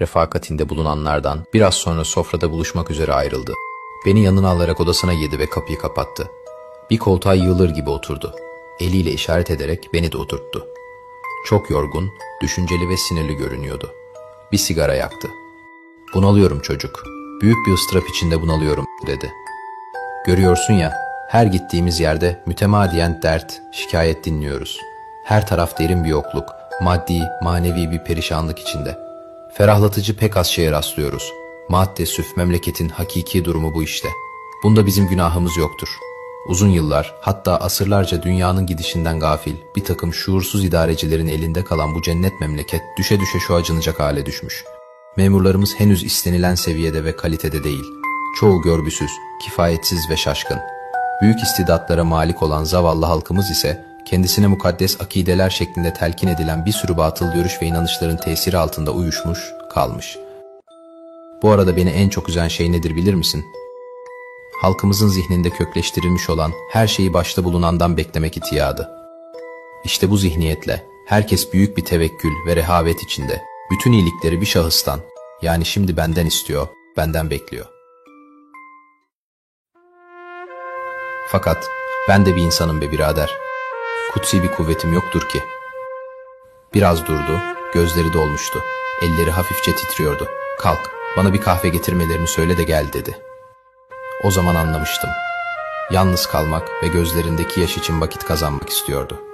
refakatinde bulunanlardan biraz sonra sofrada buluşmak üzere ayrıldı. Beni yanına alarak odasına girdi ve kapıyı kapattı. Bir koltuğa yığılır gibi oturdu. Eliyle işaret ederek beni de oturttu. Çok yorgun, düşünceli ve sinirli görünüyordu. Bir sigara yaktı. "Bunalıyorum çocuk. Büyük bir ıstırap içinde bunalıyorum," dedi. "Görüyorsun ya, her gittiğimiz yerde mütemadiyen dert, şikayet dinliyoruz. Her taraf derin bir yokluk, maddi, manevi bir perişanlık içinde. Ferahlatıcı pek az şeye rastlıyoruz. Maaddesüf memleketin hakiki durumu bu işte. Bunda bizim günahımız yoktur. Uzun yıllar, hatta asırlarca dünyanın gidişinden gafil, bir takım şuursuz idarecilerin elinde kalan bu cennet memleket düşe düşe şu acınacak hale düşmüş. Memurlarımız henüz istenilen seviyede ve kalitede değil. Çoğu görgüsüz, kifayetsiz ve şaşkın. Büyük istidatlara malik olan zavallı halkımız ise kendisine mukaddes akideler şeklinde telkin edilen bir sürü batıl görüş ve inanışların tesiri altında uyuşmuş, kalmış. Bu arada beni en çok üzen şey nedir bilir misin? Halkımızın zihninde kökleştirilmiş olan her şeyi başta bulunandan beklemek itiyadı. İşte bu zihniyetle herkes büyük bir tevekkül ve rehavet içinde bütün iyilikleri bir şahıstan, yani şimdi benden istiyor, benden bekliyor. Fakat ben de bir insanım be birader. Kutsi bir kuvvetim yoktur ki. Biraz durdu, gözleri dolmuştu. Elleri hafifçe titriyordu. "Kalk, bana bir kahve getirmelerini söyle de gel," dedi. O zaman anlamıştım. Yalnız kalmak ve gözlerindeki yaş için vakit kazanmak istiyordu.